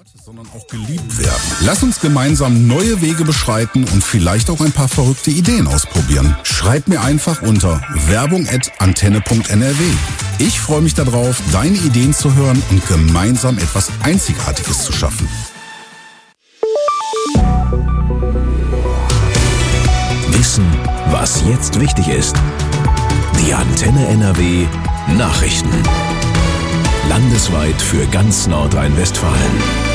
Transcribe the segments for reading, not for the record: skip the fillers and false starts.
sondern auch geliebt werden. Lass uns gemeinsam neue Wege beschreiten und vielleicht auch ein paar verrückte Ideen ausprobieren. Schreib mir einfach unter werbung@antenne.nrw. Ich freue mich darauf, deine Ideen zu hören und gemeinsam etwas Einzigartiges zu schaffen. Wissen, was jetzt wichtig ist. Die Antenne NRW Nachrichten. Landesweit für ganz Nordrhein-Westfalen.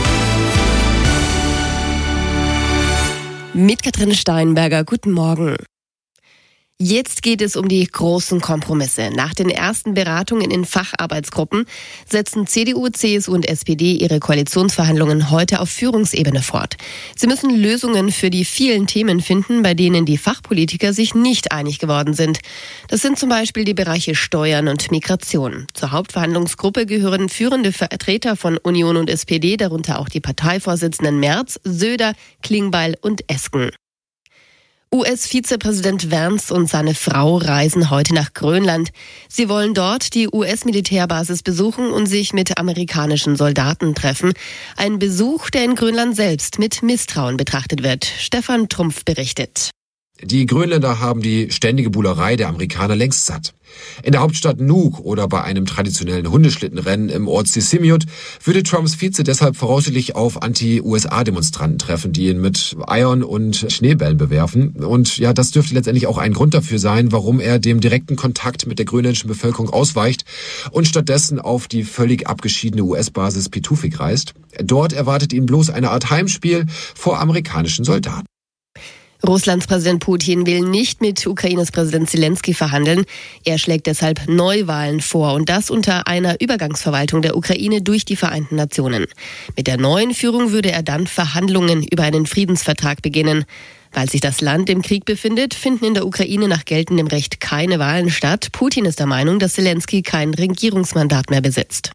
Mit Katrin Steinberger, guten Morgen. Jetzt geht es um die großen Kompromisse. Nach den ersten Beratungen in Facharbeitsgruppen setzen CDU, CSU und SPD ihre Koalitionsverhandlungen heute auf Führungsebene fort. Sie müssen Lösungen für die vielen Themen finden, bei denen die Fachpolitiker sich nicht einig geworden sind. Das sind zum Beispiel die Bereiche Steuern und Migration. Zur Hauptverhandlungsgruppe gehören führende Vertreter von Union und SPD, darunter auch die Parteivorsitzenden Merz, Söder, Klingbeil und Esken. US-Vizepräsident Vance und seine Frau reisen heute nach Grönland. Sie wollen dort die US-Militärbasis besuchen und sich mit amerikanischen Soldaten treffen. Ein Besuch, der in Grönland selbst mit Misstrauen betrachtet wird. Stefan Trumpf berichtet. Die Grönländer haben die ständige Buhlerei der Amerikaner längst satt. In der Hauptstadt Nuuk oder bei einem traditionellen Hundeschlittenrennen im Ort Sisimiut würde Trumps Vize deshalb voraussichtlich auf Anti-USA-Demonstranten treffen, die ihn mit Eiern und Schneebällen bewerfen. Und ja, das dürfte letztendlich auch ein Grund dafür sein, warum er dem direkten Kontakt mit der grönländischen Bevölkerung ausweicht und stattdessen auf die völlig abgeschiedene US-Basis Pituffik reist. Dort erwartet ihn bloß eine Art Heimspiel vor amerikanischen Soldaten. Russlands Präsident Putin will nicht mit Ukraines Präsident Zelensky verhandeln. Er schlägt deshalb Neuwahlen vor und das unter einer Übergangsverwaltung der Ukraine durch die Vereinten Nationen. Mit der neuen Führung würde er dann Verhandlungen über einen Friedensvertrag beginnen. Weil sich das Land im Krieg befindet, finden in der Ukraine nach geltendem Recht keine Wahlen statt. Putin ist der Meinung, dass Zelensky kein Regierungsmandat mehr besitzt.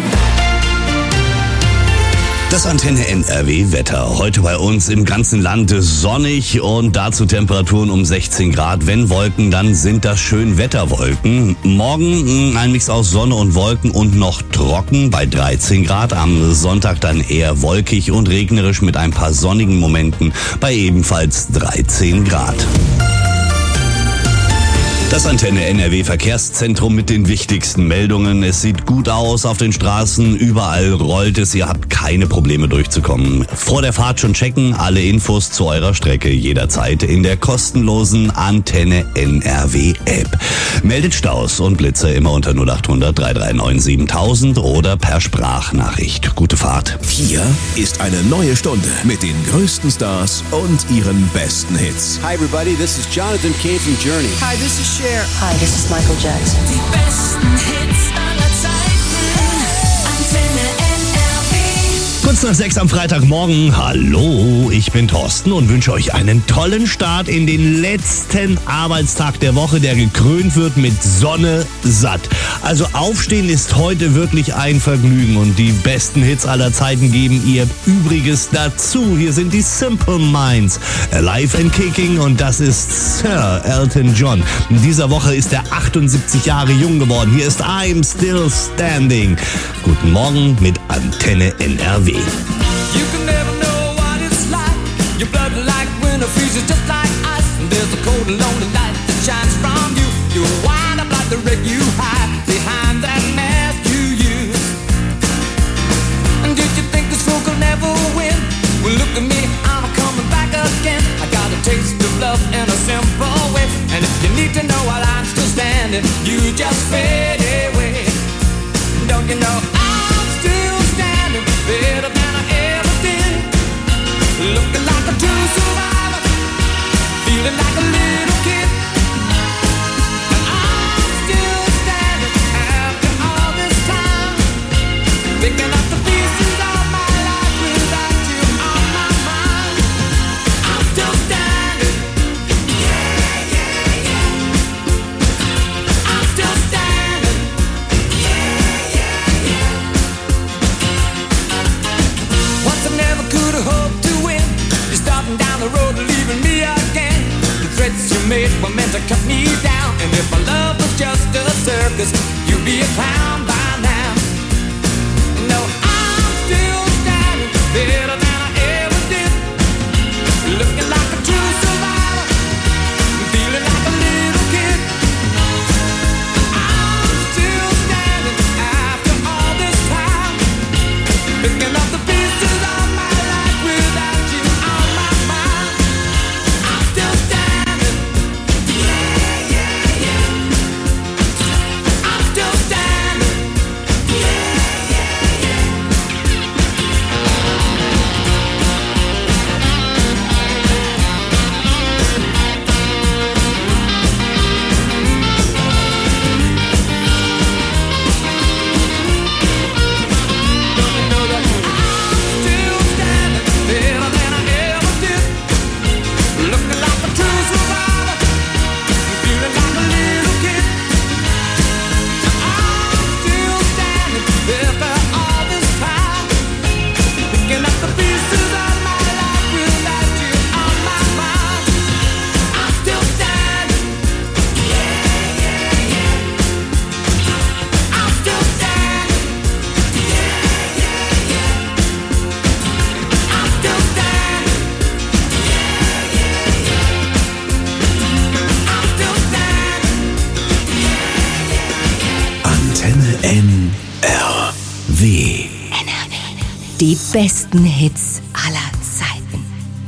Das Antenne NRW Wetter. Heute bei uns im ganzen Land sonnig und dazu Temperaturen um 16 Grad. Wenn Wolken, dann sind das schön Wetterwolken. Morgen ein Mix aus Sonne und Wolken und noch trocken bei 13 Grad. Am Sonntag dann eher wolkig und regnerisch mit ein paar sonnigen Momenten bei ebenfalls 13 Grad. Das Antenne NRW Verkehrszentrum mit den wichtigsten Meldungen. Es sieht gut aus auf den Straßen, überall rollt es, ihr habt keine Probleme durchzukommen. Vor der Fahrt schon checken, alle Infos zu eurer Strecke jederzeit in der kostenlosen Antenne NRW App. Meldet Staus und Blitze immer unter 0800 339 7000 oder per Sprachnachricht. Gute Fahrt. Hier ist eine neue Stunde mit den größten Stars und ihren besten Hits. Hi everybody, this is Jonathan Cain from Journey. Hi, this is Cher. Hi, this is Michael Jackson. Die besten Hits aller Zeiten. Antenne NRW. Kurz nach 6 am Freitagmorgen. Hallo, ich bin Thorsten und wünsche euch einen tollen Start in den letzten Arbeitstag der Woche, der gekrönt wird mit Sonne satt. Also aufstehen ist heute wirklich ein Vergnügen und die besten Hits aller Zeiten geben ihr Übriges dazu. Hier sind die Simple Minds, Alive and Kicking und das ist Sir Elton John. In dieser Woche ist er 78 Jahre jung geworden. Hier ist I'm Still Standing. Guten Morgen mit Antenne NRW. You can never know what it's like. Your blood like winter freezes just like ice. And there's a cold and lonely light that shines from you. You wind up like the wreck you hide behind that mask you use. And did you think this fool could never win? Well, look at me, I'm coming back again. I got a taste of love in a simple way. And if you need to know while I'm still standing, you just fade away. Don't you know I'm still standing better than I ever did? Looking like a true survivor, feeling like a little kid. And I'm still standing after all this time, picking up the pieces of my life without you on my mind. I'm still standing, yeah, yeah, yeah. I'm still standing, yeah, yeah, yeah. Once I never could have hoped to win. You're starting down the road and leaving me again. The threats you made were meant to cut me down. And if my love was just a circus, you'd be a clown by now. No, I'm still standing. Die besten Hits aller Zeiten.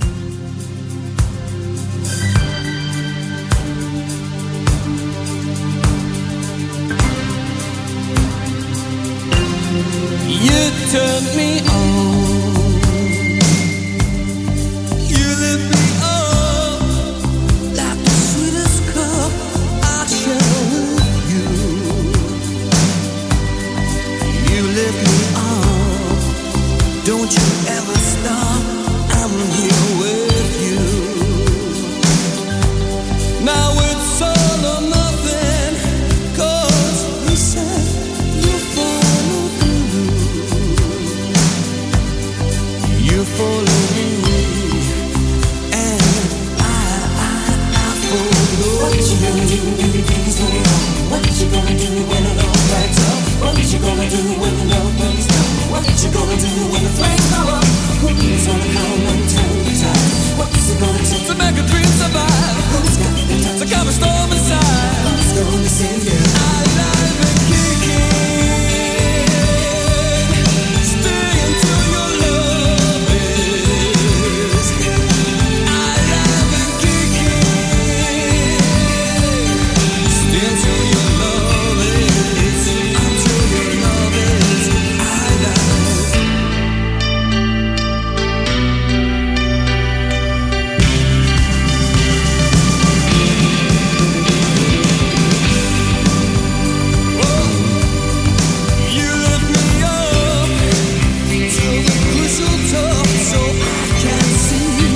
You turned me on. You lit me up like the sweetest cup I'd share with you. You lit me up. Don't you ever stop. I'm here with you. Now it's all or nothing. 'Cause you said you follow through. You follow me, and I follow. What you gonna do when the things go wrong? What you gonna do when it all backs up? What you gonna do when the love burns down? What you gonna do when the flames go up? Who's gonna come and turn the tide? What's it gonna take to make a dream survive? Who's got the time to calm a storm inside? Who's gonna save you? I live and kicking. Stay until your love is. I live and kicking. Stay until your love is. Until your love is. I live. You lift me up to the crucial top so I can see.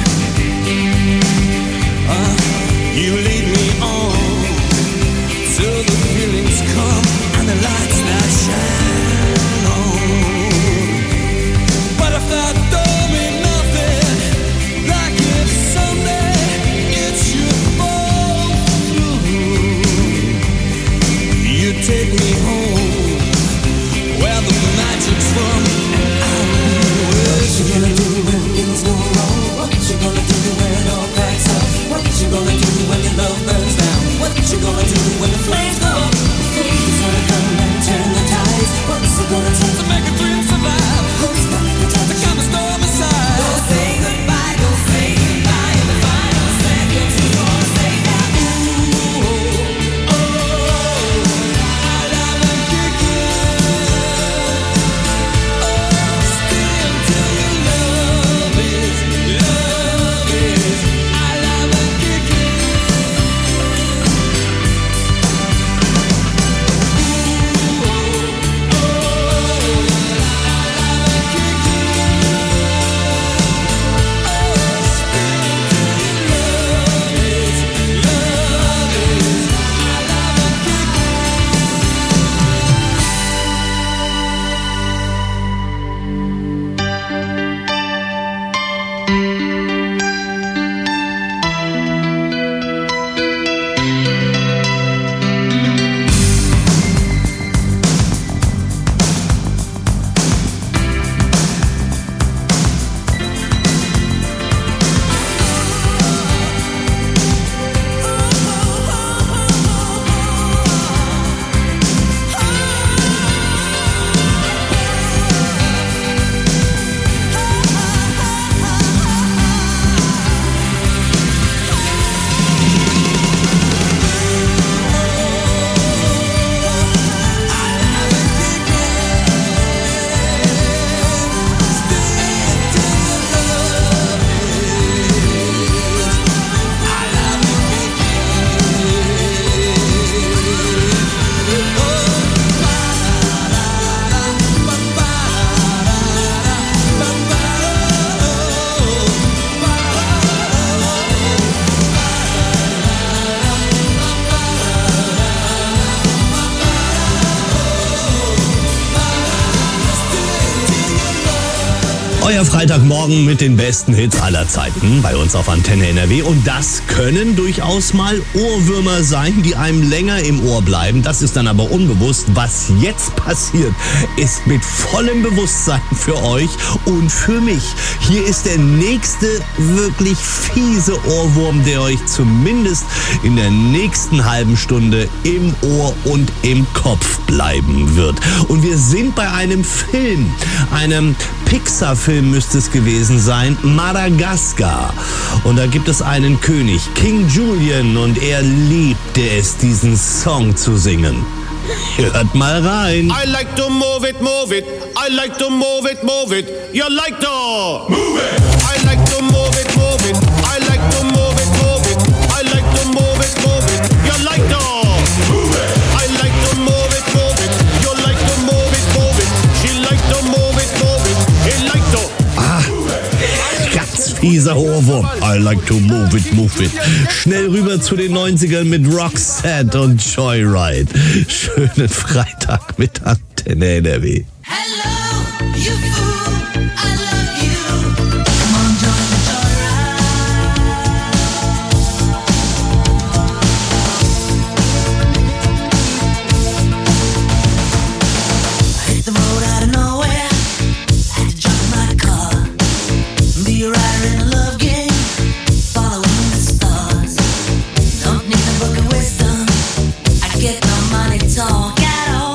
You lead me on till the feelings come and the lights that shine on. But if that don't mean nothing, like if someday it should fall through, you take me home where the magic's from, and I'll be with you. What you gonna do when things go wrong? What you gonna do when it all backs up? What you gonna do when your love burns down? What you gonna do when the flames go up? Who's gonna come and turn the tides? What's it gonna take to make a dream survive? Who's got the time to calm a storm inside? Don't say goodbye, don't say goodbye. In the final seconds, you gonna say that. Ooh, oh, I love and kicking. Stay until your love is. I love and kicking. Euer Freitagmorgen mit den besten Hits aller Zeiten bei uns auf Antenne NRW. Und das können durchaus mal Ohrwürmer sein, die einem länger im Ohr bleiben. Das ist dann aber unbewusst. Was jetzt passiert, ist mit vollem Bewusstsein für euch und für mich. Hier ist der nächste wirklich fiese Ohrwurm, der euch zumindest in der nächsten halben Stunde im Ohr und im Kopf bleiben wird. Und wir sind bei einem Film, einem Pixar-Film müsste es gewesen sein, Madagaskar. Und da gibt es einen König, King Julian, und er liebte es, diesen Song zu singen. Hört mal rein. I like to move it, move it. I like to move it, move it. You like to move it. I like to move it, move it. I like to move it, move it. I like to move it, move it. You like to move it. I like to move it, move it. You like to move it, move it. She like to move it, move it. He like to. Ganz fieser Ohrwurm. I like to move it, move it. Schnell rüber zu den 90ern mit Roxette und Joyride. Schönen Freitag mit Antenne NRW. Hello, you fool, I love you. Come on, join the joyride. I hit the road out of nowhere. Had to jump in my car. Be a rider in a love game. Following the stars. Don't need a book of wisdom. I get no money talk at all.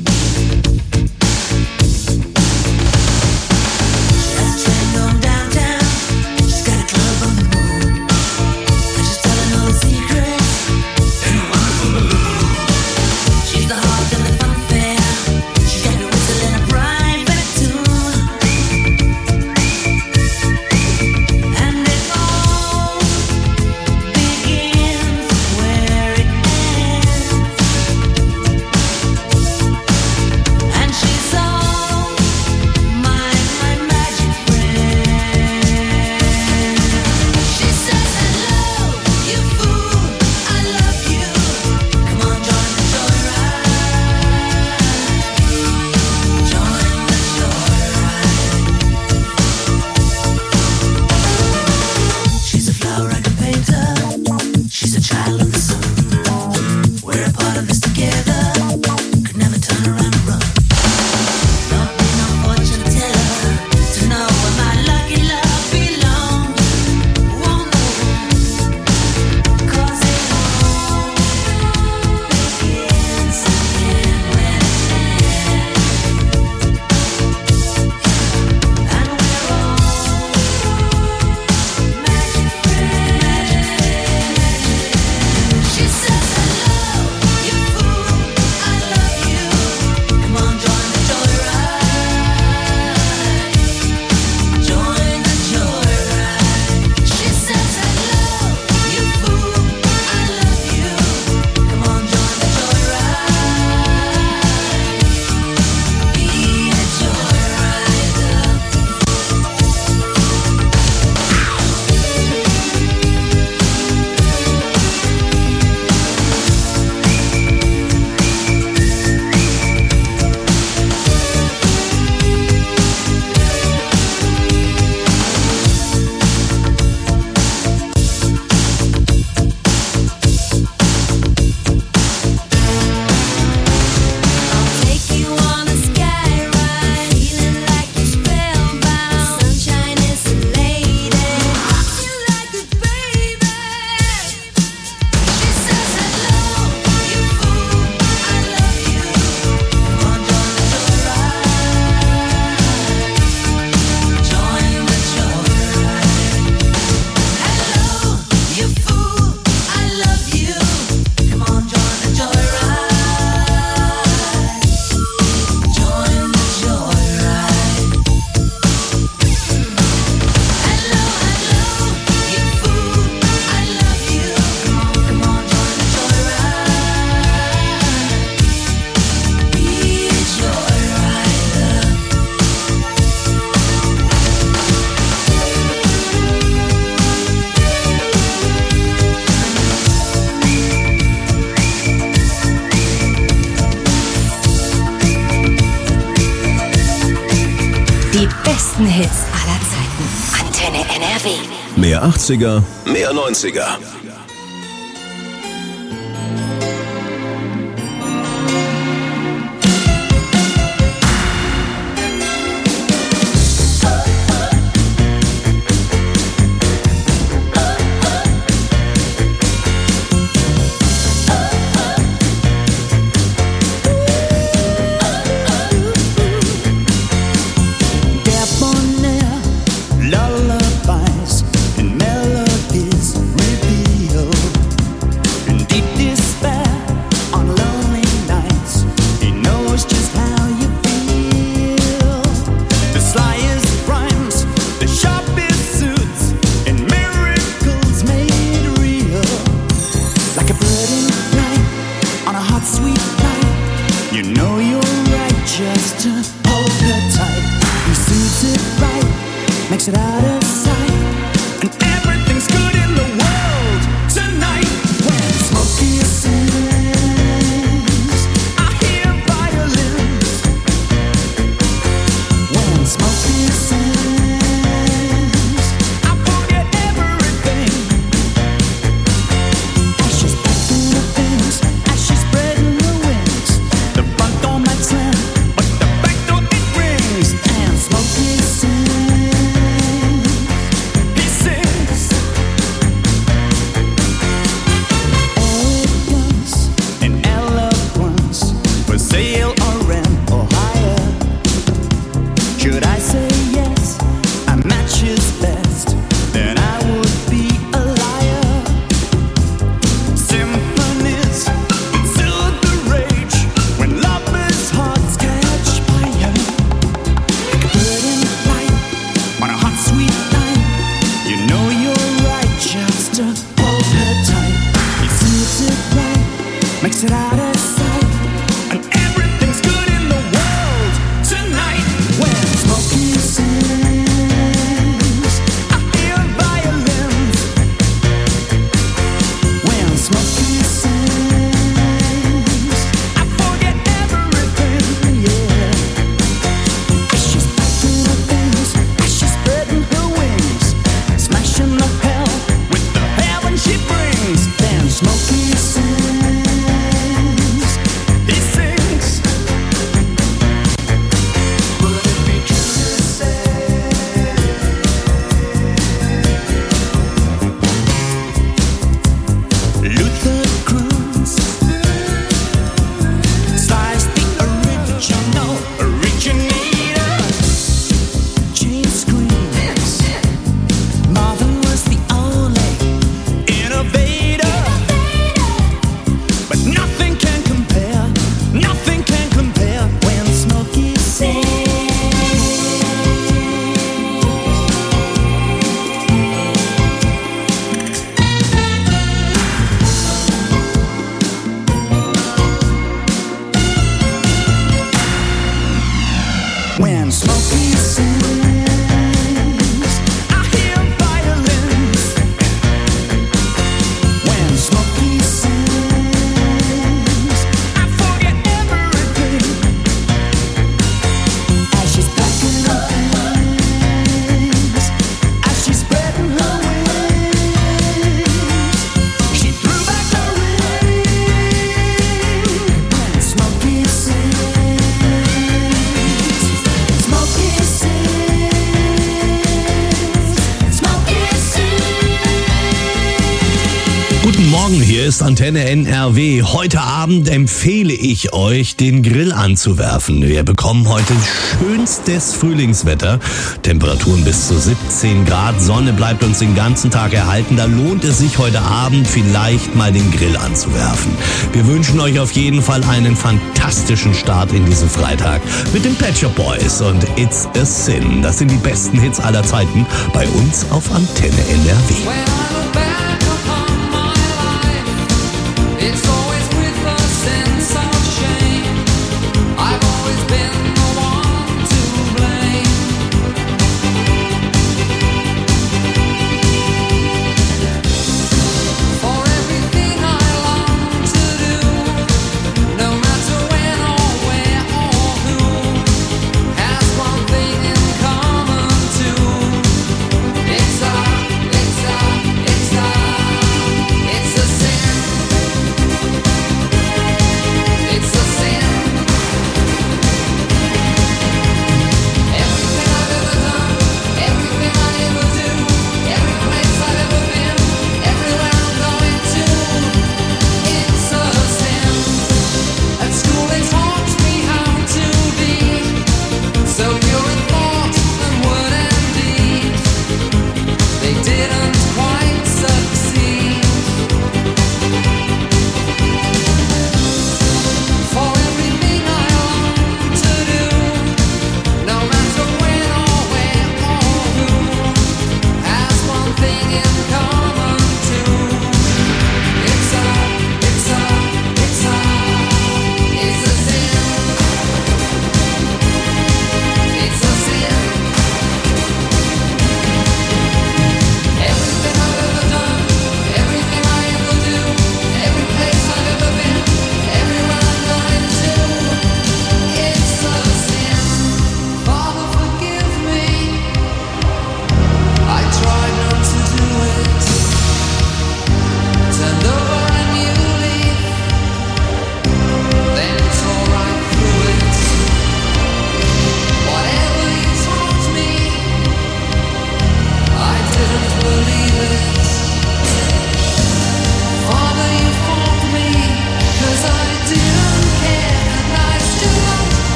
Die besten Hits aller Zeiten. Antenne NRW. Mehr 80er, mehr 90er. Der makes it out of sight, and everything's good in the world tonight. When Smokey sings, I hear violins. When Smokey sings, I forget everything. As she's packing her things, as she's spreading her wings, the front door might slam, but the back door it rings. And Smokey sings, he sings. Elegance and eloquence, for sale or rent or hire. Should I say yes, a match is best, then I would be a liar. Symphonies soothe the rage when lovers' hearts catch fire. Like a bird in flight on a hot sweet night, you know you're right just to hold her tight. He suits it right, makes it out of sight, and everything's good in the world tonight. When Smokey sings, I hear violins. When Smokey sings, I forget everything, yeah. As she's packing her things, as she's spreading her wings, smashing the hell with the heaven she brings. Then Smokey sings, he sings. Would it be true to say Luther Cruz size the original originator? James screams, Marvin was the only innovator. But nothing can compare when Smokey sings. When Smokey sings, I hear violins. When Smokey sings, I forget everything. As she's packing her things, as she's spreading her wings, she threw back her ring. When Smokey sings, Smokey sings, Smokey sings. Guten Morgen, hier ist Antenne NRW. Heute Abend empfehle ich euch, den Grill anzuwerfen. Wir bekommen heute schönstes Frühlingswetter. Temperaturen bis zu 17 Grad. Sonne bleibt uns den ganzen Tag erhalten. Da lohnt es sich heute Abend vielleicht mal den Grill anzuwerfen. Wir wünschen euch auf jeden Fall einen fantastischen Start in diesen Freitag mit den Pet Shop Boys und It's a Sin. Das sind die besten Hits aller Zeiten bei uns auf Antenne NRW. When I look back upon my life, it's always with a sense of shame. I've always been the one to blame. For everything I long to do, no matter when or where or who, has one thing in common too. It's a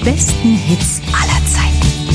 besten Hits aller Zeiten.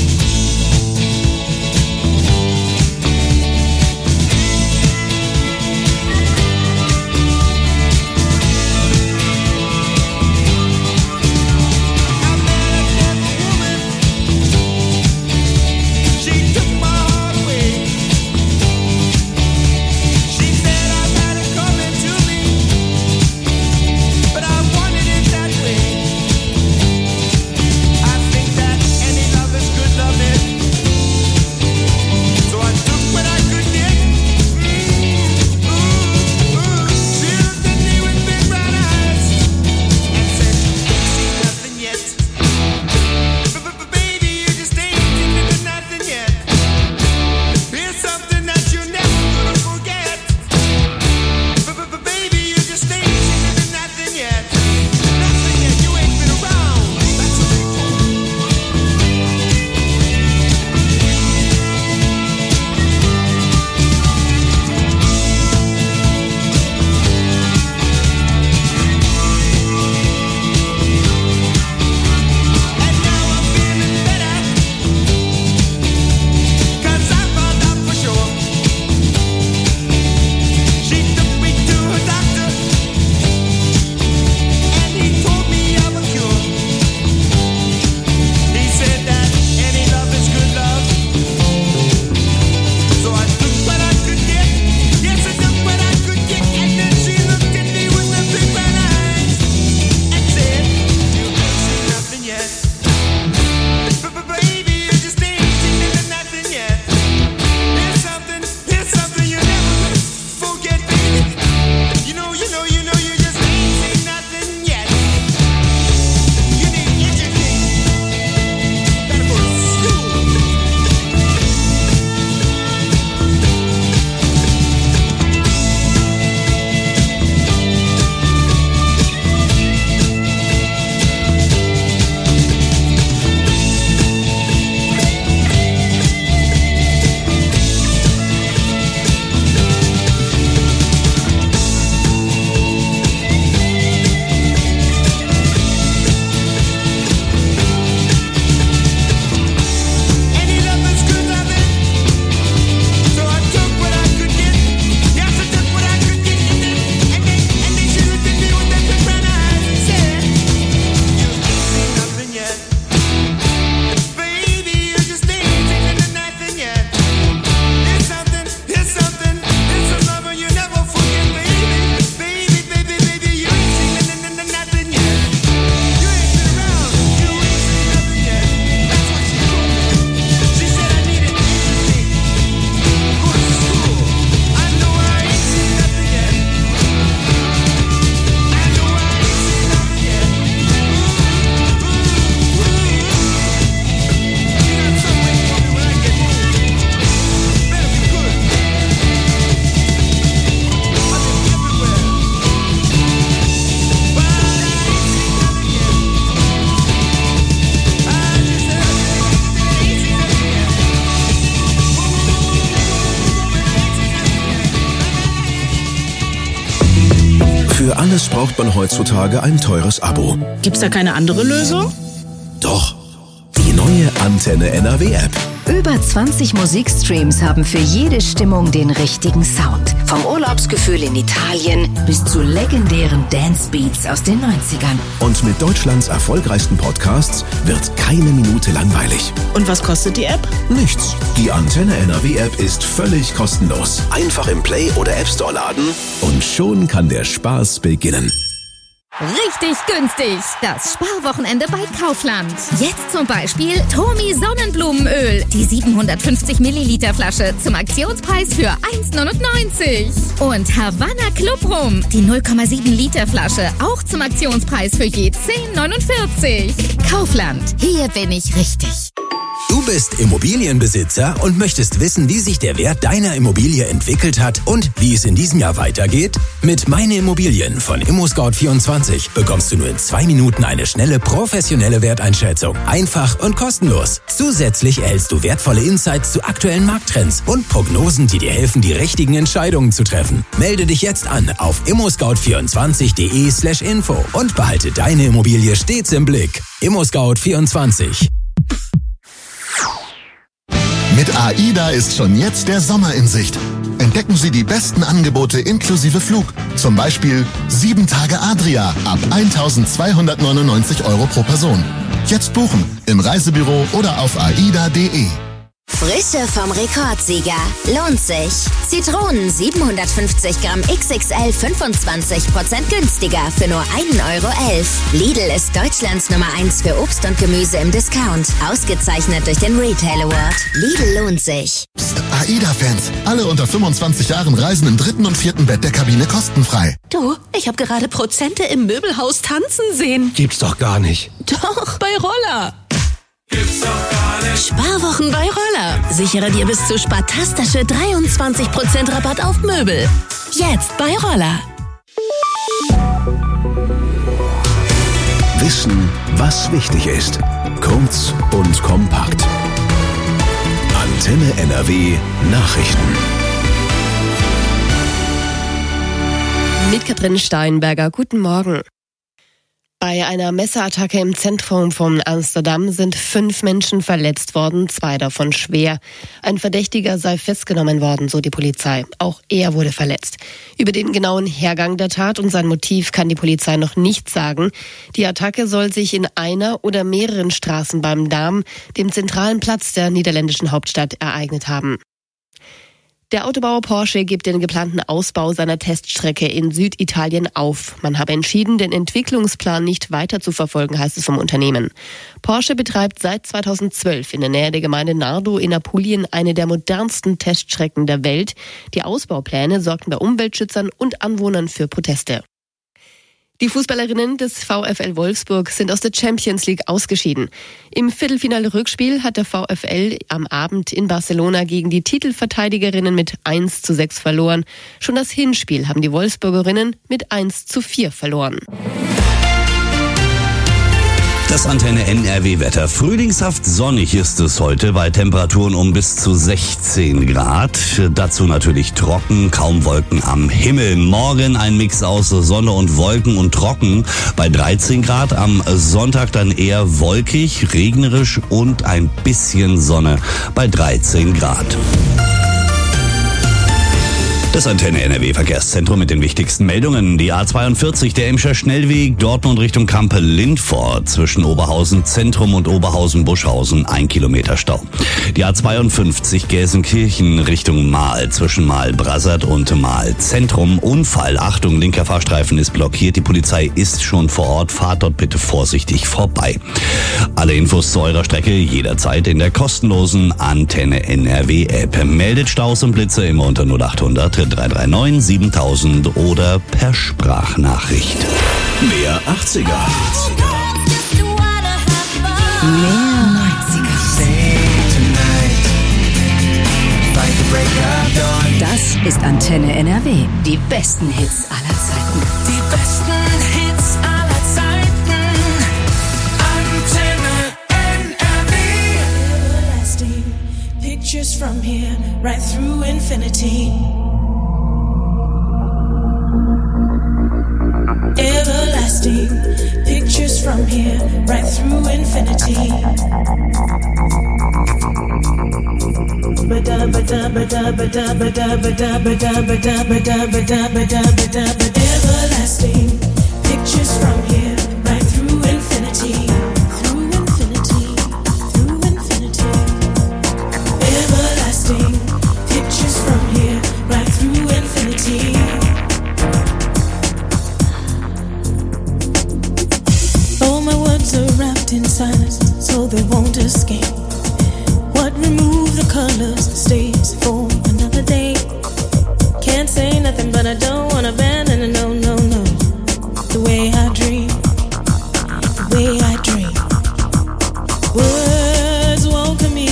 Für alles braucht man heutzutage ein teures Abo. Gibt's da keine andere Lösung? Doch. Die neue Antenne NRW-App. Über 20 Musikstreams haben für jede Stimmung den richtigen Sound. Vom Urlaubsgefühl in Italien bis zu legendären Dancebeats aus den 90ern. Und mit Deutschlands erfolgreichsten Podcasts wird keine Minute langweilig. Und was kostet die App? Nichts. Die Antenne NRW-App ist völlig kostenlos. Einfach im Play- oder App Store laden und schon kann der Spaß beginnen. Richtig günstig. Das Sparwochenende bei Kaufland. Jetzt zum Beispiel Tomi Sonnenblumenöl. Die 750 Milliliter Flasche zum Aktionspreis für 1,99. Und Havanna Club Rum. Die 0,7 Liter Flasche auch zum Aktionspreis für je 10,49. Kaufland. Hier bin ich richtig. Du bist Immobilienbesitzer und möchtest wissen, wie sich der Wert deiner Immobilie entwickelt hat und wie es in diesem Jahr weitergeht? Mit Meine Immobilien von ImmoScout24 bekommst du nur in 2 Minuten eine schnelle, professionelle Werteinschätzung. Einfach und kostenlos. Zusätzlich erhältst du wertvolle Insights zu aktuellen Markttrends und Prognosen, die dir helfen, die richtigen Entscheidungen zu treffen. Melde dich jetzt an auf immoscout24.de/info und behalte deine Immobilie stets im Blick. ImmoScout24. Mit AIDA ist schon jetzt der Sommer in Sicht. Entdecken Sie die besten Angebote inklusive Flug. Zum Beispiel 7 Tage Adria ab 1.299 € pro Person. Jetzt buchen im Reisebüro oder auf aida.de. Frische vom Rekordsieger. Lohnt sich. Zitronen 750 Gramm XXL 25% günstiger für nur 1,11 €. Lidl ist Deutschlands Nummer 1 für Obst und Gemüse im Discount. Ausgezeichnet durch den Retail Award. Lidl lohnt sich. Psst, AIDA-Fans. Alle unter 25 Jahren reisen im 3. und 4. Bett der Kabine kostenfrei. Du, ich habe gerade Prozente im Möbelhaus tanzen sehen. Gibt's doch gar nicht. Doch, bei Roller. Gibt's doch gar nicht. Sparwochen bei Roller. Sichere dir bis zu spartastische 23% Rabatt auf Möbel. Jetzt bei Roller. Wissen, was wichtig ist. Kurz und kompakt. Antenne NRW Nachrichten. Mit Katrin Steinberger. Guten Morgen. Bei einer Messerattacke im Zentrum von Amsterdam sind 5 Menschen verletzt worden, 2 davon schwer. Ein Verdächtiger sei festgenommen worden, so die Polizei. Auch er wurde verletzt. Über den genauen Hergang der Tat und sein Motiv kann die Polizei noch nichts sagen. Die Attacke soll sich in einer oder mehreren Straßen beim Dam, dem zentralen Platz der niederländischen Hauptstadt, ereignet haben. Der Autobauer Porsche gibt den geplanten Ausbau seiner Teststrecke in Süditalien auf. Man habe entschieden, den Entwicklungsplan nicht weiter zu verfolgen, heißt es vom Unternehmen. Porsche betreibt seit 2012 in der Nähe der Gemeinde Nardo in Apulien eine der modernsten Teststrecken der Welt. Die Ausbaupläne sorgten bei Umweltschützern und Anwohnern für Proteste. Die Fußballerinnen des VfL Wolfsburg sind aus der Champions League ausgeschieden. Im Viertelfinale-Rückspiel hat der VfL am Abend in Barcelona gegen die Titelverteidigerinnen mit 1:6 verloren. Schon das Hinspiel haben die Wolfsburgerinnen mit 1:4 verloren. Das Antenne NRW-Wetter. Frühlingshaft sonnig ist es heute bei Temperaturen um bis zu 16 Grad. Dazu natürlich trocken, kaum Wolken am Himmel. Morgen ein Mix aus Sonne und Wolken und trocken bei 13 Grad. Am Sonntag dann eher wolkig, regnerisch und ein bisschen Sonne bei 13 Grad. Das Antenne NRW Verkehrszentrum mit den wichtigsten Meldungen. Die A42, der Emscher Schnellweg, Dortmund Richtung Kampe-Lindfort. Zwischen Oberhausen Zentrum und Oberhausen-Buschhausen 1 Kilometer Stau. Die A52 Gelsenkirchen Richtung Mahl. Zwischen Mahl-Brassard und Mahl-Zentrum. Unfall. Achtung, linker Fahrstreifen ist blockiert. Die Polizei ist schon vor Ort. Fahrt dort bitte vorsichtig vorbei. Alle Infos zu eurer Strecke jederzeit in der kostenlosen Antenne NRW App. Meldet Staus und Blitze immer unter 0800 339 7000 oder per Sprachnachricht. Mehr 80er. Mehr 90er. Das ist Antenne NRW. Die besten Hits aller Zeiten. Die besten Hits aller Zeiten. Antenne NRW. Everlasting pictures from here, right through infinity. Everlasting pictures from here, right through infinity. Everlasting pictures from here, right through infinity. Through infinity, through infinity. Everlasting pictures from here, right through infinity. All my words are wrapped in silence, so they won't escape. What remove the colors stays for another day. Can't say nothing, but I don't want to abandon it, no, no, no. The way I dream, the way I dream. Words won't come easy.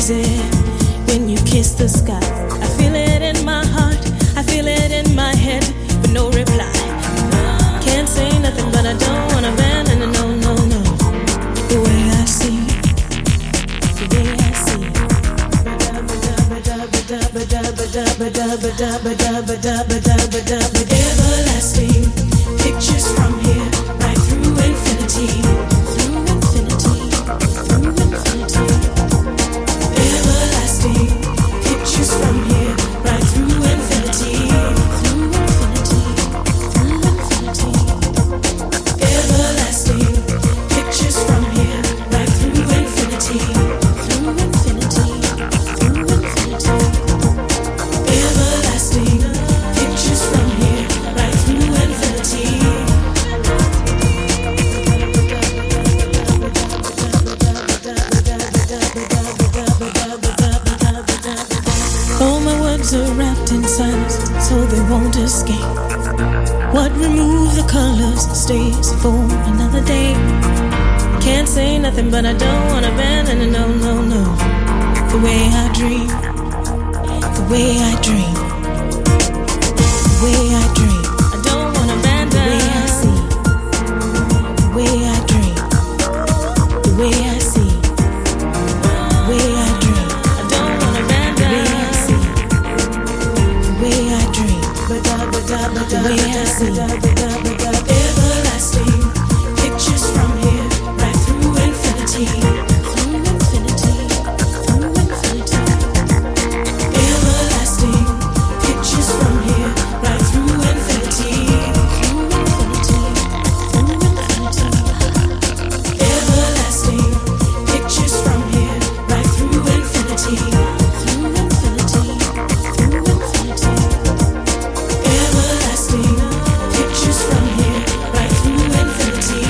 the sky. I feel it in my heart, I feel it in my head, but no reply. Can't say nothing, but I don't wanna abandon it, no, no, no. The way I see, the way I see. Everlasting pictures from here, right through infinity. Through infinity, through infinity. Everlasting pictures from here, right through infinity. Through infinity, through infinity. Everlasting pictures from here, right through infinity. Through infinity, through infinity. Everlasting pictures from here, right through infinity. All my words are wrapped in silence, so they won't escape. What removes the colors stays for another day. Can't say nothing, but I don't wanna abandon it, no, no, no. The way I dream, the way I dream, the way I dream. I don't wanna abandon the way I see, the way I dream, the way I see, the way I dream. I don't wanna abandon the way I see, the way I dream, the way I see. Everlasting pictures from here, right through infinity. Through infinity, through infinity. Everlasting pictures from here, right through infinity. Through infinity, through infinity. Everlasting pictures from here, right through infinity. Through infinity, through infinity. Everlasting pictures from here, right through infinity.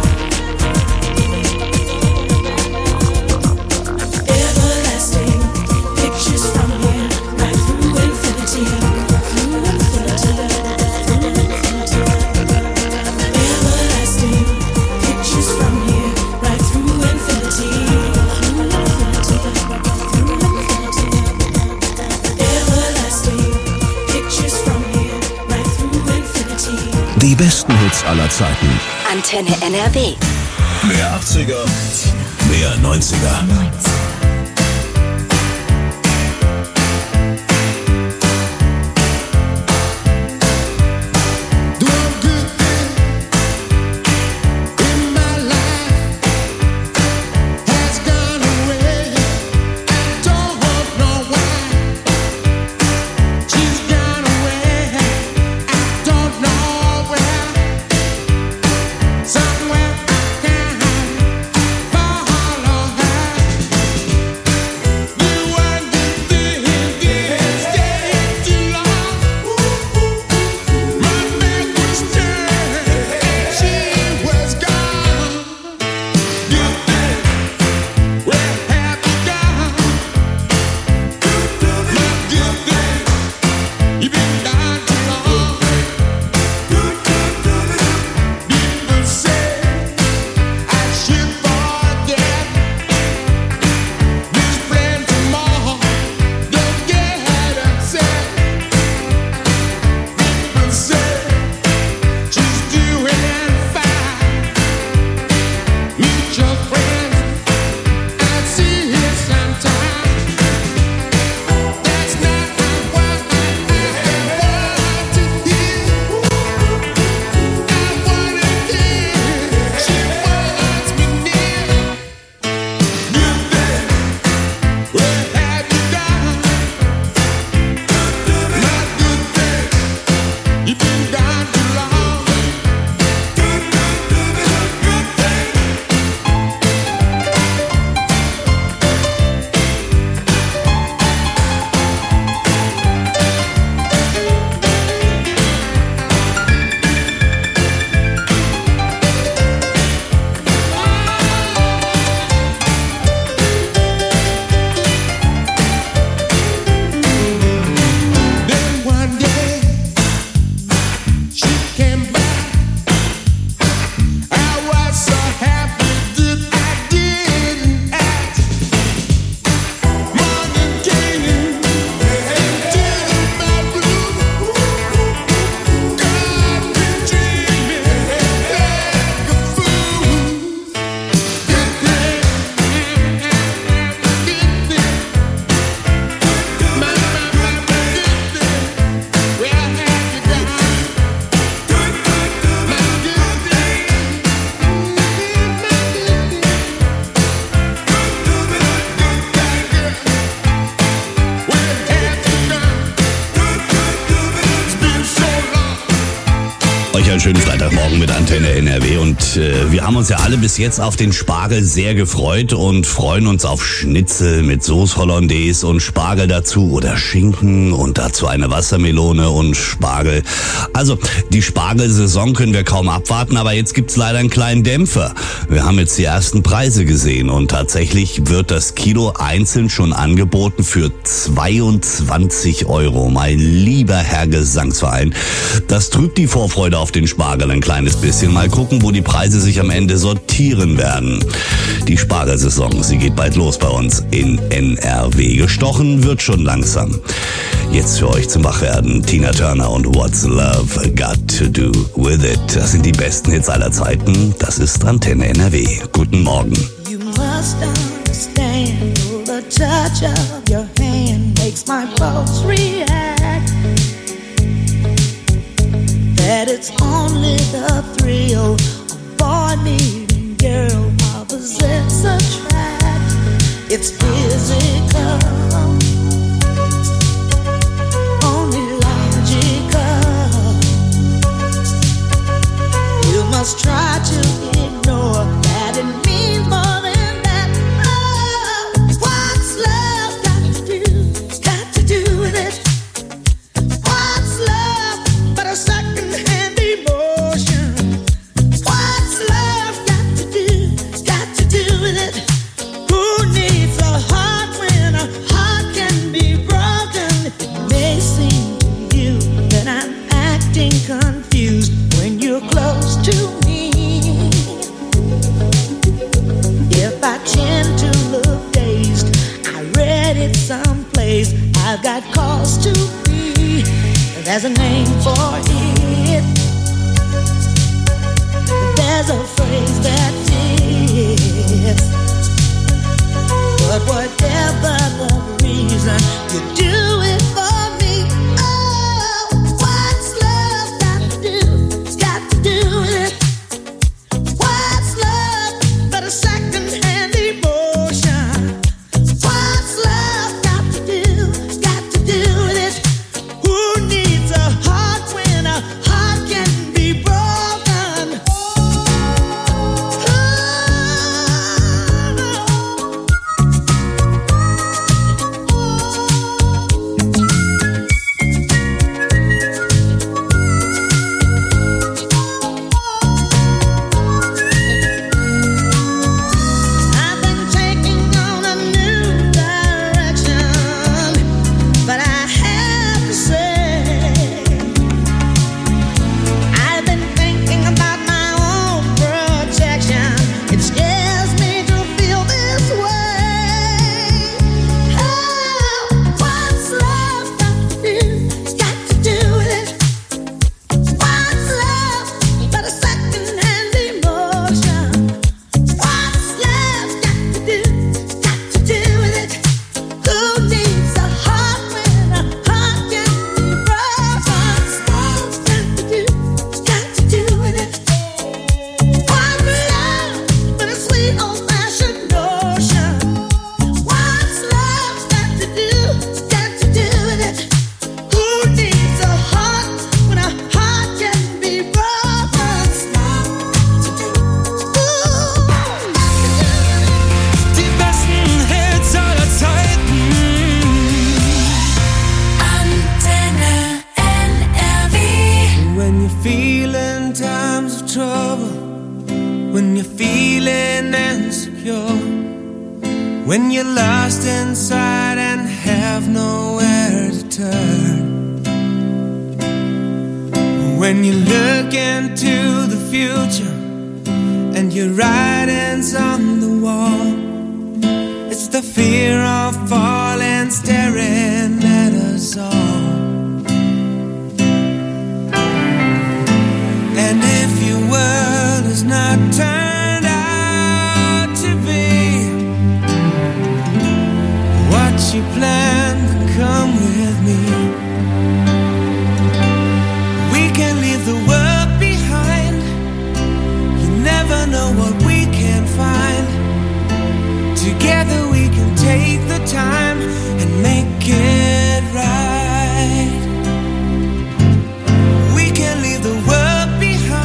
Everlasting pictures from here, right through infinity. Through infinity, through infinity. Everlasting pictures from here, right through infinity. Through infinity, through infinity. Everlasting pictures from here, right through infinity. Die besten Hits aller Zeiten. Antenne NRW. Mehr 80er, mehr 90er. Somewhere I can follow her. einen schönen Freitagmorgen mit Antenne NRW und wir haben uns ja alle bis jetzt auf den Spargel sehr gefreut und freuen uns auf Schnitzel mit Sauce Hollandaise und Spargel dazu oder Schinken und dazu eine Wassermelone und Spargel. Also die Spargelsaison können wir kaum abwarten, aber jetzt gibt's leider einen kleinen Dämpfer. Wir haben jetzt die ersten Preise gesehen und tatsächlich wird das Kilo einzeln schon angeboten für 22 €. Mein lieber Herr Gesangsverein, das trübt die Vorfreude auf den Spargel ein kleines bisschen. Mal gucken, wo die Preise sich am Ende sortieren werden. Die Spargelsaison, sie geht bald los bei uns in NRW. Gestochen wird schon langsam. Jetzt für euch zum Wachwerden Tina Turner und What's Love Got to Do With It. Das sind die besten Hits aller Zeiten. Das ist Antenne NRW. Guten Morgen. You must understand, the touch of your hand makes my pulse react. That it's only the thrill of boy meeting girl, opposites attract. It's physical, only logical. You must try to ignore that it means more than that. Oh, what's love got to do? Got to do with it. What's love but a second-hand emotion? What's love got to do? Got to do with it. Who needs a heart when a heart can be broken? It may seem to you that I'm acting confused when you're close to me. If I tend to look dazed, I read it someplace. I've got cause to be. There's a name for it. There's a phrase that fits. But whatever the reason, you do it for me. Oh, what's love got to do? Got to do with it. What's love but a second-hand emotion? What's love got to do? Got to do with it. Who needs a heart when a heart can be broken? I've been taking on a new direction, but I have to say, I've been thinking about my own protection. It scares me to feel this way. Oh, what's love got to do? Got to do with it. What's love but a second-hand emotion? What's love got to do? Got to do with it. Who needs a heart when a heart can be broken? What's love got to do? Got to do with it. What's love but a sweet old-fashioned notion? What's love got to do? Got to do with it. Who needs a heart when a heart can be broken? Die besten Hits aller Zeiten. Antenne NRW. When you're feeling times of trouble, when you're feeling insecure, when you're lost inside and have nowhere to turn, when you look into the future and your writing's on the wall, it's the fear of falling staring at us all. And if your world is not turned out to be what you planned, then come with me. We can leave the world behind. You never know what we can find. Together we can take the time and make it right. We can leave the world behind.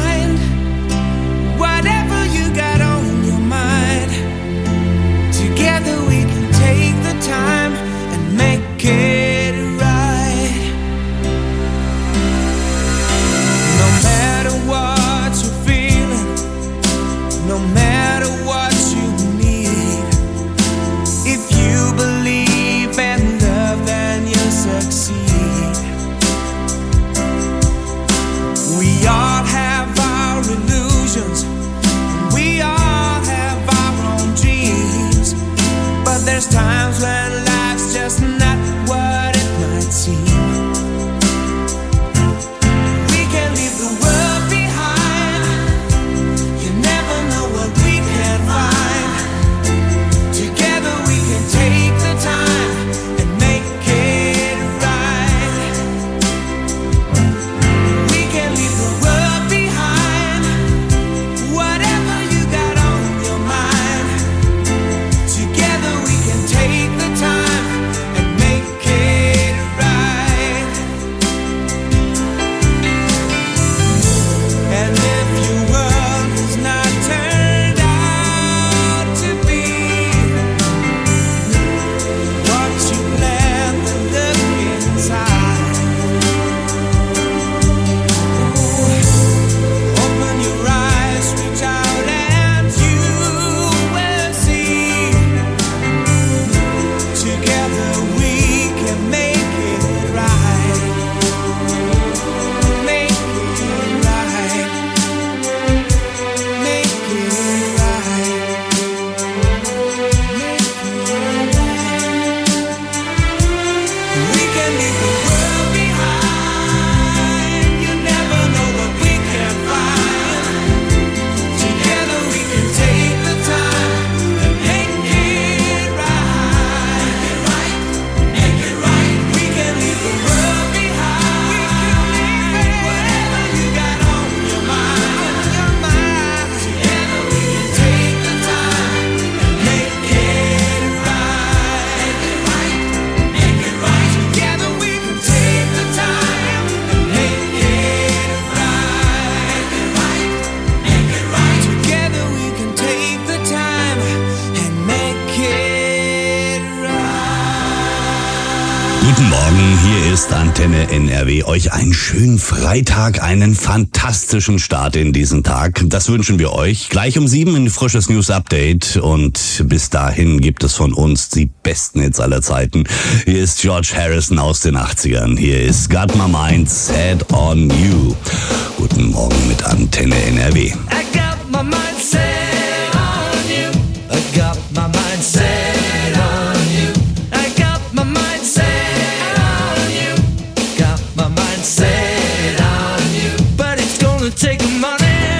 Guten Morgen, hier ist Antenne NRW. Euch einen schönen Freitag, einen fantastischen Start in diesen Tag. Das wünschen wir euch. Gleich um 7 ein frisches News-Update. Und bis dahin gibt es von uns die besten Hits aller Zeiten. Hier ist George Harrison aus den 80ern. Hier ist Got My Mind Set On You. Guten Morgen mit Antenne NRW. I got my mind set on you. I got my mind set on you. I got my mind set on you. Got my mind set on you. But it's gonna take money,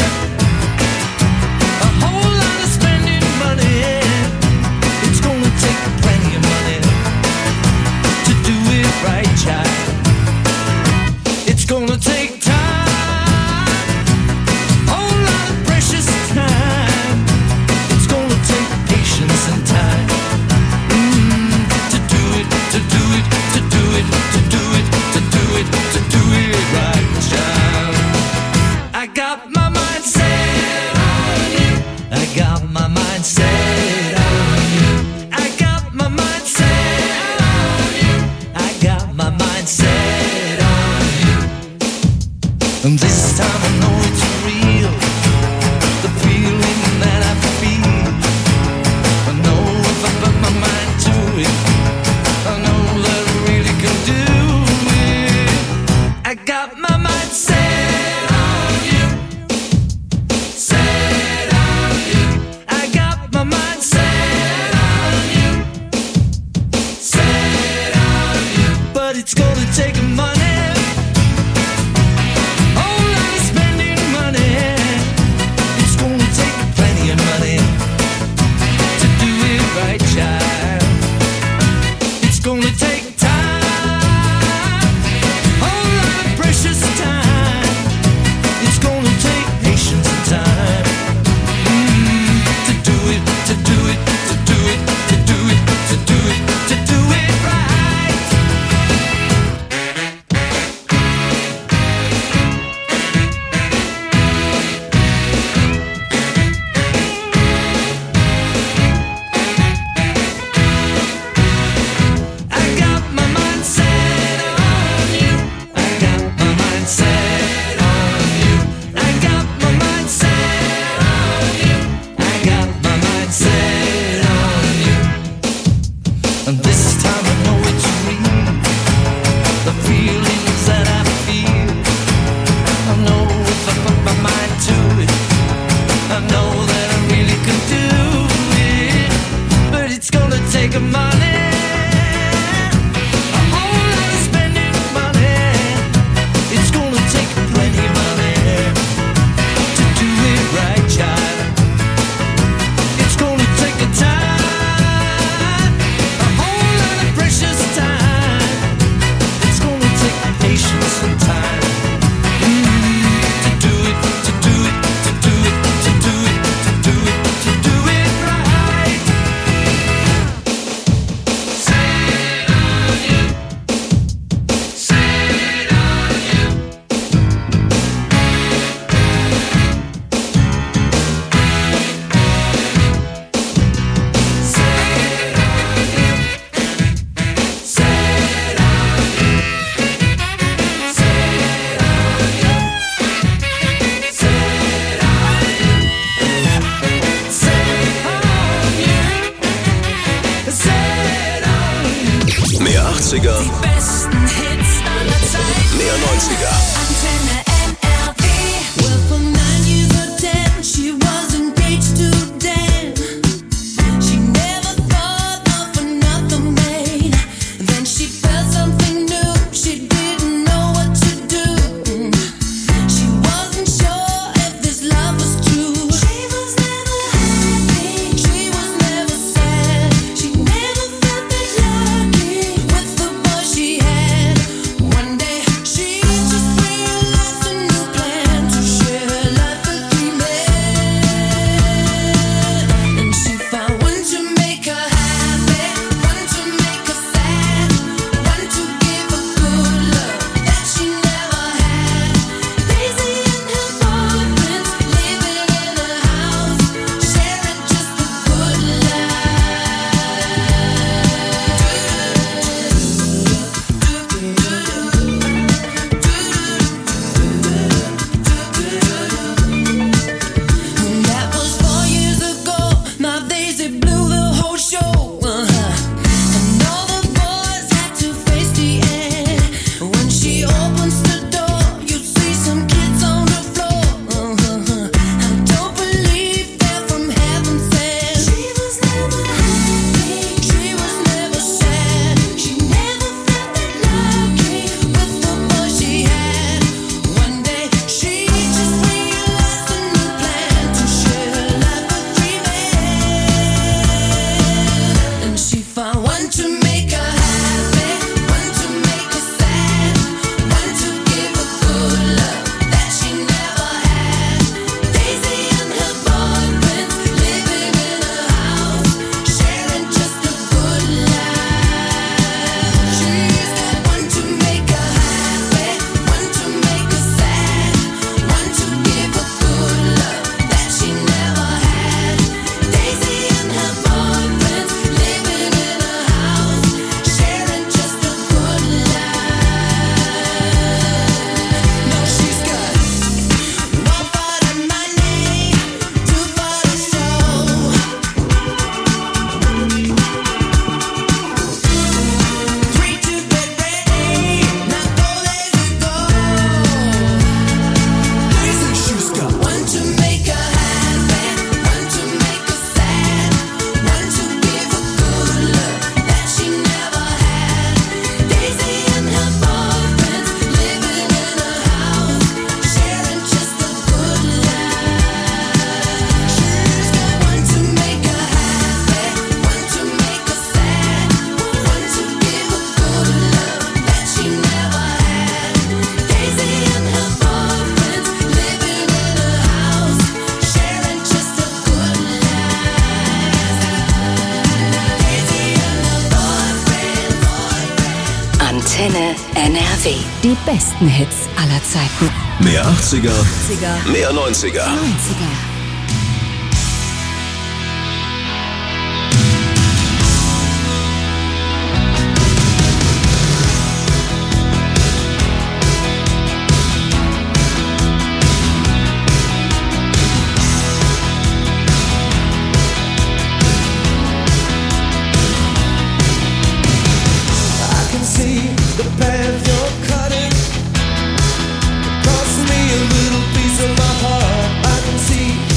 a whole lot of spending money. It's gonna take plenty of money to do it right, child. It's gonna take time. And this time I know it's real, the feeling that I feel. I know if I put my mind to it, I know that I really can do it. I got my mind set on you, set on you. I got my mind set on you, set on you. But it's gonna take money. Mehr 80er. Die besten Hits aller Zeiten. Mehr 90er. Antenne NRW. Well, from 9 years or 10, she was engaged to Dan. She never thought of another man. Then she felt something new. She didn't know what to do. She wasn't sure if this love was true. She was never happy. She was never sad. She never felt that lucky with the boy she had. One day she just realized a new plan to share her life with 3 men. And she found one to make her happy, one to make her sad, one to give her good love that she never had. Daisy and her boyfriend living in a house, sharing just a good That was 4 years ago. Now Daisy blew the whole show. And all the boys had to face the end. When she opens the door, you see some kids on the floor. I don't believe they're from heaven sent. She was never happy. She was never sad. She never felt that lucky with the boy she had. One day she just realized a new plan to share her life with 3 men. And she found one to make her happy, one to make her sad, one to give her good love that she never had. Daisy and her boyfriend living in a house, sharing just a good life. She's got one to make her happy, one to make her sad, one to give her good love that she never had. Daisy and her boyfriend living in a house, sharing just a good life. No, she's got 1 for the money, 2 for the show, 3 to get ready. Now go lazy go. Lazy, she's got 1 to make her happy, 1 to make her sad, 1 to give her good love that she never had. Daisy and her boyfriend living in a house, sharing just a good life. She's got 1 to make her happy, 1 to make her sad, 1 to give her good love that she never had. Daisy and her boyfriend living in a house, sharing just a good life. Daisy and her boyfriend. Antenne NRW. Die besten Hits aller Zeiten. Mehr 80er. Mehr 90er. 90er. I can see the path you're cutting. Cost me a little piece of my heart. I can see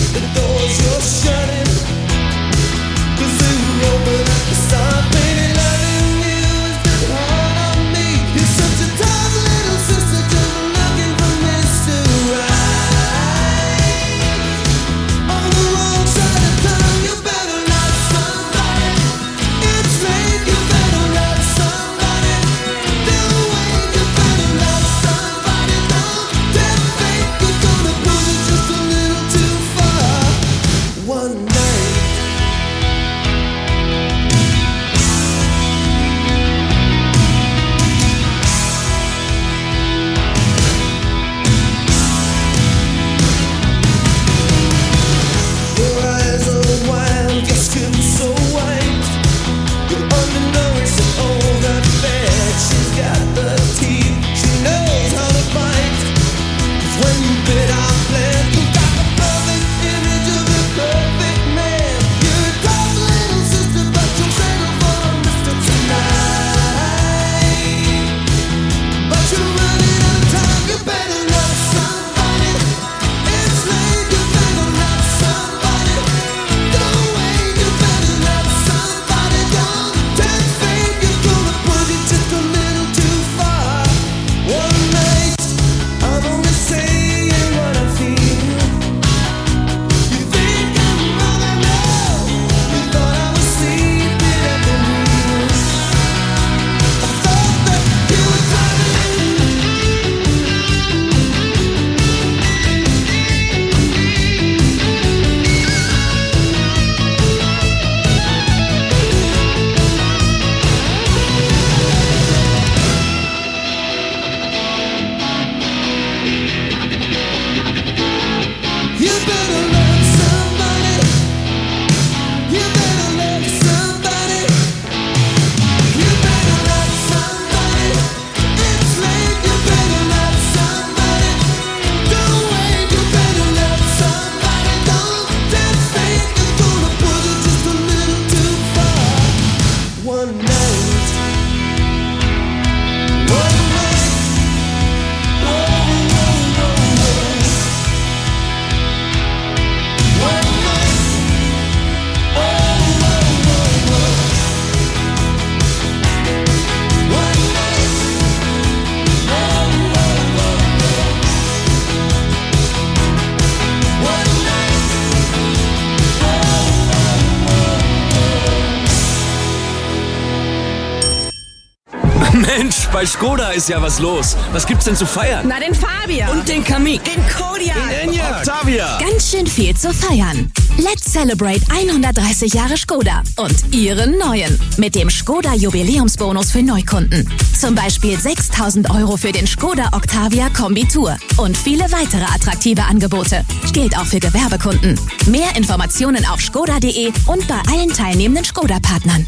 Mensch, bei Skoda ist ja was los. Was gibt's denn zu feiern? Na, den Fabian. Und den Kamiq. Den Kodiaq. Den Enyaq. Octavia. Ganz schön viel zu feiern. Let's celebrate 130 Jahre Skoda und ihren neuen. Mit dem Skoda Jubiläumsbonus für Neukunden. Zum Beispiel 6.000 € für den Skoda Octavia Kombi Tour. Und viele weitere attraktive Angebote. Gilt auch für Gewerbekunden. Mehr Informationen auf skoda.de und bei allen teilnehmenden Skoda-Partnern.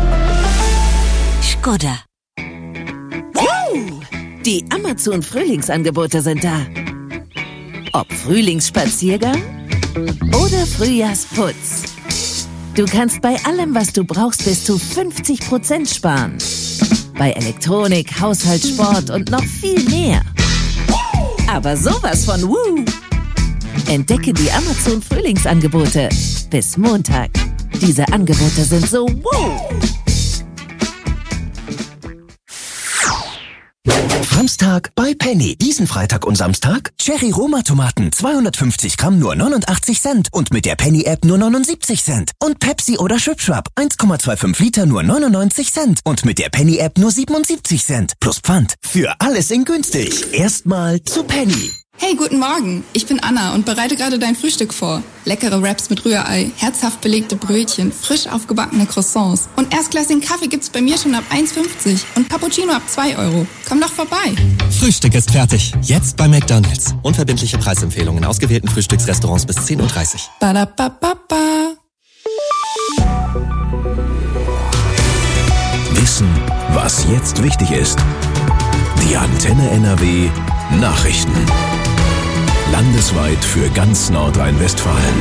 Skoda. Die Amazon-Frühlingsangebote sind da. Ob Frühlingsspaziergang oder Frühjahrsputz. Du kannst bei allem, was du brauchst, bis zu 50% sparen. Bei Elektronik, Haushalt, Sport und noch viel mehr. Aber sowas von Woo! Entdecke die Amazon-Frühlingsangebote bis Montag. Diese Angebote sind so Woo! Samstag bei Penny. Diesen Freitag und Samstag Cherry-Roma-Tomaten 250 Gramm nur 89 Cent und mit der Penny-App nur 79 Cent. Und Pepsi oder Schwipschwap 1,25 Liter nur 99 Cent und mit der Penny-App nur 77 Cent. Plus Pfand. Für alles in günstig. Erstmal zu Penny. Hey, guten Morgen. Ich bin Anna und bereite gerade dein Frühstück vor. Leckere Wraps mit Rührei, herzhaft belegte Brötchen, frisch aufgebackene Croissants. Und erstklassigen Kaffee gibt's bei mir schon ab 1,50 und Cappuccino ab 2 €. Komm doch vorbei. Frühstück ist fertig. Jetzt bei McDonald's. Unverbindliche Preisempfehlungen in ausgewählten Frühstücksrestaurants bis 10:30 Uhr. Badabababa. Wissen, was jetzt wichtig ist. Die Antenne NRW Nachrichten. Landesweit für ganz Nordrhein-Westfalen.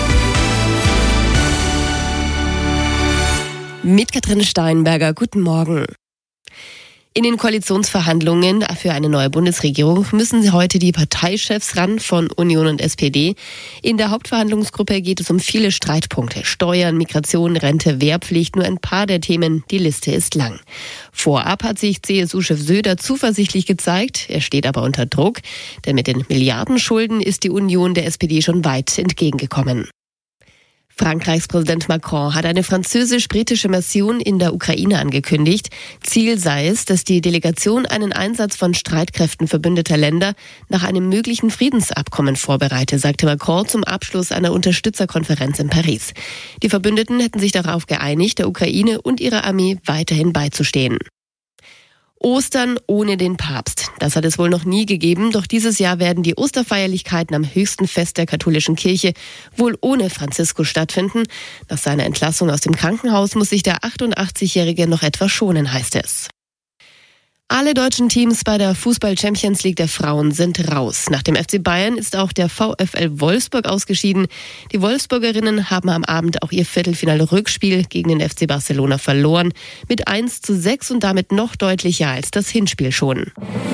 Mit Katrin Steinberger, guten Morgen. In den Koalitionsverhandlungen für eine neue Bundesregierung müssen heute die Parteichefs ran von Union und SPD. In der Hauptverhandlungsgruppe geht es um viele Streitpunkte. Steuern, Migration, Rente, Wehrpflicht, nur ein paar der Themen. Die Liste ist lang. Vorab hat sich CSU-Chef Söder zuversichtlich gezeigt. Er steht aber unter Druck, denn mit den Milliardenschulden ist die Union der SPD schon weit entgegengekommen. Frankreichs Präsident Macron hat eine französisch-britische Mission in der Ukraine angekündigt. Ziel sei es, dass die Delegation einen Einsatz von Streitkräften verbündeter Länder nach einem möglichen Friedensabkommen vorbereite, sagte Macron zum Abschluss einer Unterstützerkonferenz in Paris. Die Verbündeten hätten sich darauf geeinigt, der Ukraine und ihrer Armee weiterhin beizustehen. Ostern ohne den Papst. Das hat es wohl noch nie gegeben, doch dieses Jahr werden die Osterfeierlichkeiten am höchsten Fest der katholischen Kirche wohl ohne Franziskus stattfinden. Nach seiner Entlassung aus dem Krankenhaus muss sich der 88-Jährige noch etwas schonen, heißt es. Alle deutschen Teams bei der Fußball-Champions League der Frauen sind raus. Nach dem FC Bayern ist auch der VfL Wolfsburg ausgeschieden. Die Wolfsburgerinnen haben am Abend auch ihr Viertelfinale-Rückspiel gegen den FC Barcelona verloren. Mit 1:6 und damit noch deutlicher als das Hinspiel schon.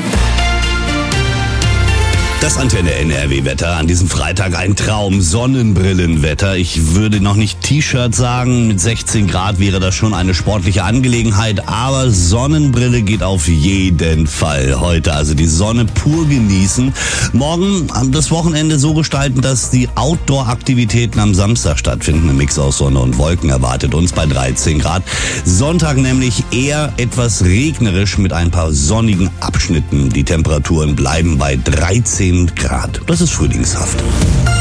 Das Antenne NRW-Wetter an diesem Freitag ein Traum, Sonnenbrillenwetter. Ich würde noch nicht T-Shirt sagen, mit 16 Grad wäre das schon eine sportliche Angelegenheit, aber Sonnenbrille geht auf jeden Fall heute. Also die Sonne pur genießen. Morgen das Wochenende so gestalten, dass die Outdoor-Aktivitäten am Samstag stattfinden. Ein Mix aus Sonne und Wolken erwartet uns bei 13 Grad. Sonntag nämlich eher etwas regnerisch mit ein paar sonnigen Abschnitten. Die Temperaturen bleiben bei 13 Grad. Das ist frühlingshaft.